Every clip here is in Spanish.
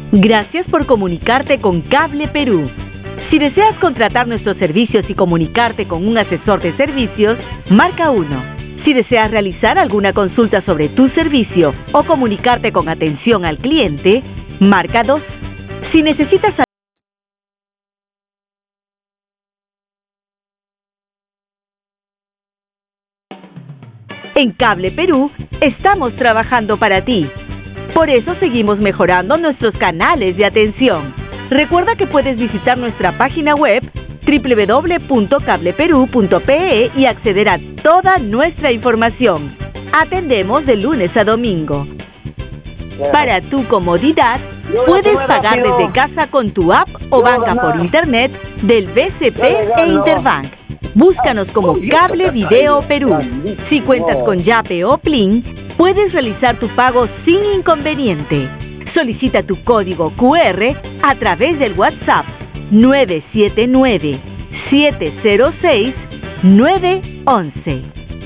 Gracias por comunicarte con Cable Perú. Si deseas contratar nuestros servicios y comunicarte con un asesor de servicios, marca 1. Si deseas realizar alguna consulta sobre tu servicio o comunicarte con atención al cliente, marca 2. Si necesitas En Cable Perú estamos trabajando para ti. Por eso seguimos mejorando nuestros canales de atención. Recuerda que puedes visitar nuestra página web www.cableperú.pe y acceder a toda nuestra información. Atendemos de lunes a domingo. Para tu comodidad, puedes pagar desde casa con tu app o banca por internet del BCP e Interbank. Búscanos como Cable Video Perú. Si cuentas con Yape o Plin, puedes realizar tu pago sin inconveniente. Solicita tu código QR a través del WhatsApp 979-706-911.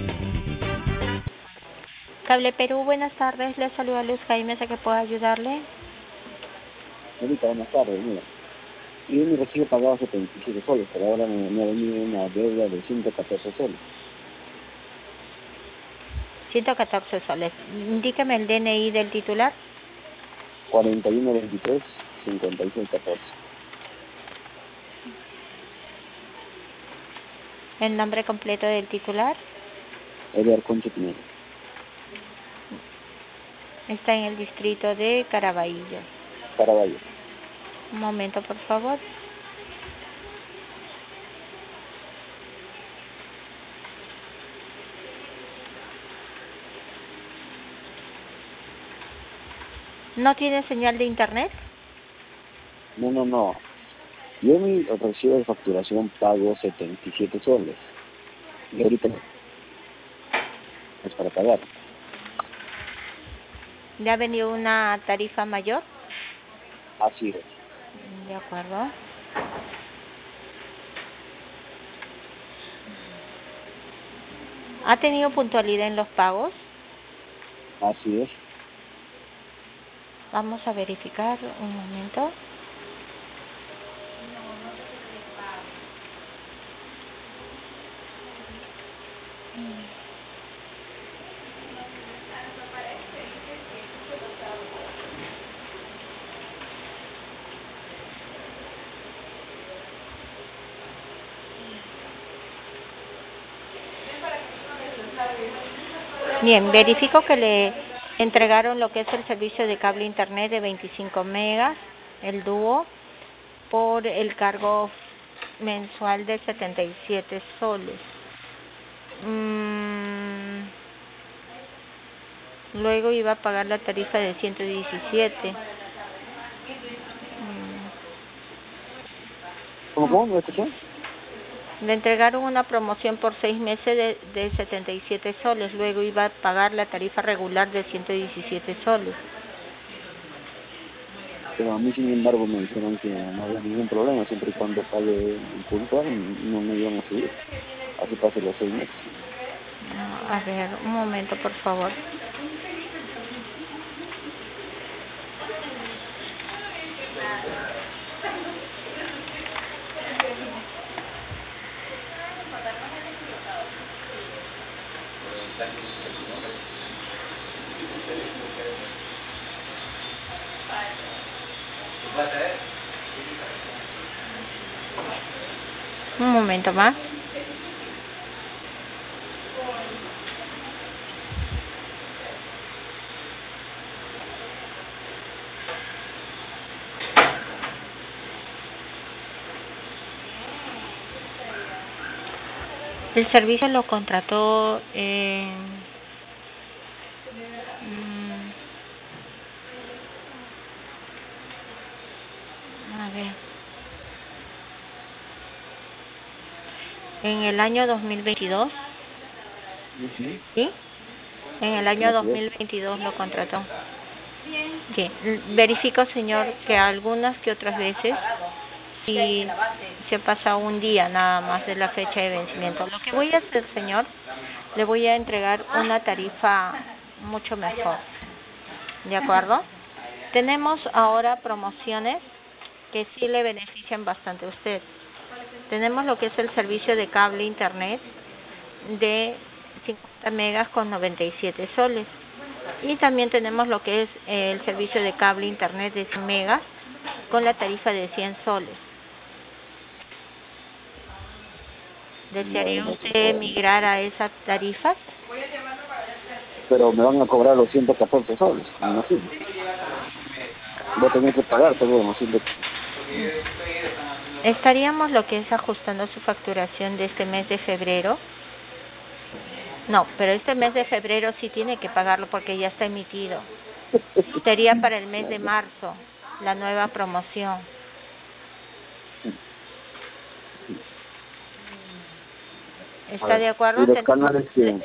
Cable Perú, buenas tardes. Le saluda Luz Jaime, ¿a qué puedo ayudarle? Señorita, buenas tardes. Mira, yo mi recibo pagado 77 soles, pero ahora me ha venido una deuda de 114 soles. 114 soles. Indíqueme el DNI del titular. 4123-5614. El nombre completo del titular. Edgar Concha Pineda. Está en el distrito de Caraballo. Caraballo. Un momento, por favor. ¿No tiene señal de internet? No. Yo mi recibo de facturación pago 77 soles. Y ahorita es para pagar. ¿Le ha venido una tarifa mayor? Así es. De acuerdo. ¿Ha tenido puntualidad en los pagos? Así es. Vamos a verificar un momento. Bien, verifico que le entregaron lo que es el servicio de cable internet de 25 megas, el dúo, por el cargo mensual de 77 soles. Luego iba a pagar la tarifa de 117. ¿Cómo? ¿Me escuchó? Le entregaron una promoción por 6 meses de 77 soles. Luego iba a pagar la tarifa regular de 117 soles. Pero a mí, sin embargo, me dijeron que no había ningún problema, siempre y cuando pague puntual, no me iban a subir. Así pase los 6 meses. A ver, un momento, por favor. Un momento más. El servicio lo contrató a ver, en el año 2022. ¿Sí? En el año 2022 lo contrató. Bien, verifico, señor, que algunas que otras veces y se pasa un día nada más de la fecha de vencimiento. Lo que voy a hacer, señor, le voy a entregar una tarifa mucho mejor. ¿De acuerdo? Tenemos ahora promociones que sí le benefician bastante a usted. Tenemos lo que es el servicio de cable internet de 50 megas con 97 soles. Y también tenemos lo que es el servicio de cable internet de 100 megas con la tarifa de 100 soles. ¿Desearía usted migrar a esas tarifas? Pero me van a cobrar los 114 soles, me imagino. Voy a tener que pagar todo, ¿no? Estaríamos lo que es ajustando su facturación de este mes de febrero. No, pero este mes de febrero sí tiene que pagarlo porque ya está emitido. Sería para el mes de marzo, la nueva promoción. ¿Está de acuerdo? ¿Y los canales que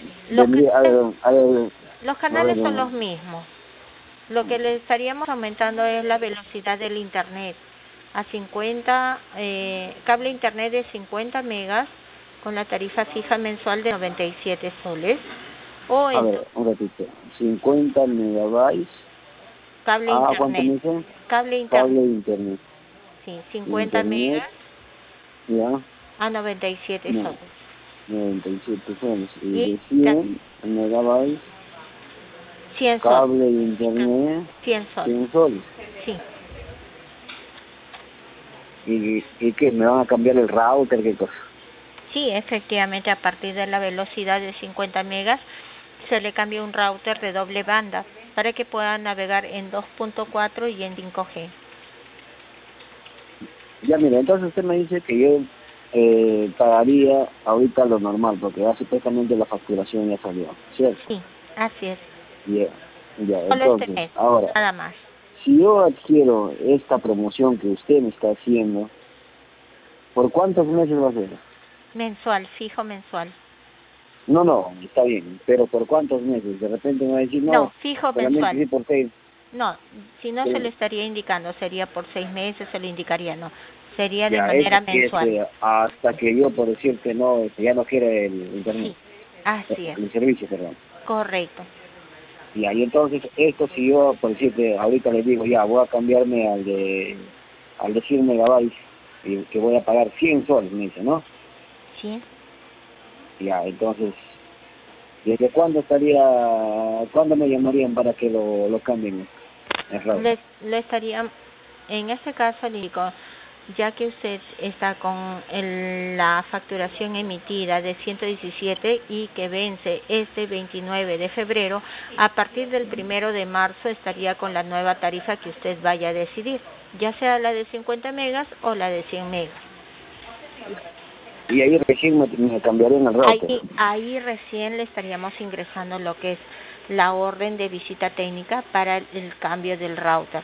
los canales son los mismos. Lo que le estaríamos aumentando es la velocidad del internet a 50, cable internet de 50 megas con la tarifa fija mensual de 97 soles. O a ver, un ratito, 50 megabytes. Cable internet. ¿Cuánto me dice? Cable internet. Sí, 50 internet, megas. Ya. A 97 soles. 97 soles. Y de 100 megabytes. 100 soles. Cable de internet. 100 soles. 100 soles. Sí. ¿Y qué? ¿Me van a cambiar el router? ¿Qué cosa? Sí, efectivamente, a partir de la velocidad de 50 megas se le cambia un router de doble banda para que pueda navegar en 2.4 y en 5G. Ya, mira, entonces usted me dice que yo pagaría ahorita lo normal, porque ya supuestamente la facturación ya salió, ¿cierto? Sí, así es. Ya, Solo entonces, este mes, ahora, nada más. si yo adquiero esta promoción que usted me está haciendo, ¿por cuántos meses va a ser? Mensual, fijo mensual. No, está bien, pero ¿por cuántos meses? De repente me va a decir, no, fijo solamente mensual. sí por 6. No, si no Sí. se le estaría indicando, sería por 6 meses, se le indicaría, no. Sería de Ya, manera mensual. hasta que yo, por decir que no, ya no quiere el internet. Sí, así es. El servicio, perdón. Correcto. Y ahí entonces, esto si yo, por decirte, ahorita les digo, ya, voy a cambiarme al de 100 megabytes, y que voy a pagar 100 soles, me dice, ¿no? Sí. Ya, entonces, ¿desde cuándo me llamarían para que lo cambien? Le estaría, en este caso, le digo, ya que usted está con la facturación emitida de 117 y que vence este 29 de febrero, a partir del 1 de marzo estaría con la nueva tarifa que usted vaya a decidir, ya sea la de 50 megas o la de 100 megas. Y ahí recién me cambiarían el router. Ahí recién le estaríamos ingresando lo que es la orden de visita técnica para el cambio del router.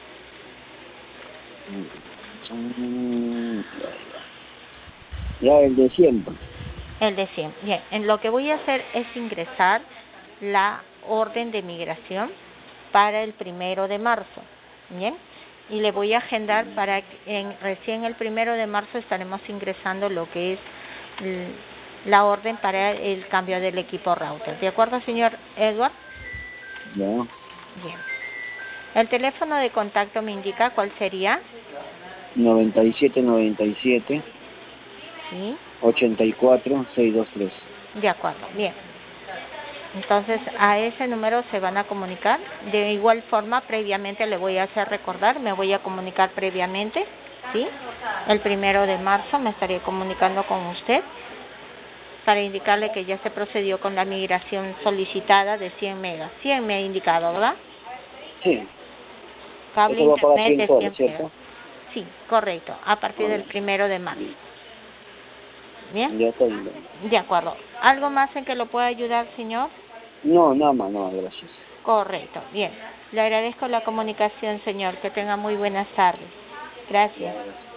Ya el de 100. El de 100. Bien, en lo que voy a hacer es ingresar la orden de migración para el 1 de marzo. Bien, y le voy a agendar para recién el 1 de marzo estaremos ingresando lo que es la orden para el cambio del equipo router. ¿De acuerdo, señor Edward? Ya. Bien. El teléfono de contacto me indica cuál sería. 9797 Sí. 84 623. De acuerdo, bien. Entonces, a ese número se van a comunicar. De igual forma, previamente le voy a hacer recordar, me voy a comunicar previamente, ¿sí? El 1 de marzo me estaré comunicando con usted para indicarle que ya se procedió con la migración solicitada de 100 megas. 100 me ha indicado, ¿verdad? Sí. Cable internet de 100 megas. ¿Cierto? Sí, correcto, a partir del 1 de marzo. ¿Bien? Ya está bien. De acuerdo. ¿Algo más en que lo pueda ayudar, señor? No, nada más, no, gracias. Correcto, bien. Le agradezco la comunicación, señor. Que tenga muy buenas tardes. Gracias.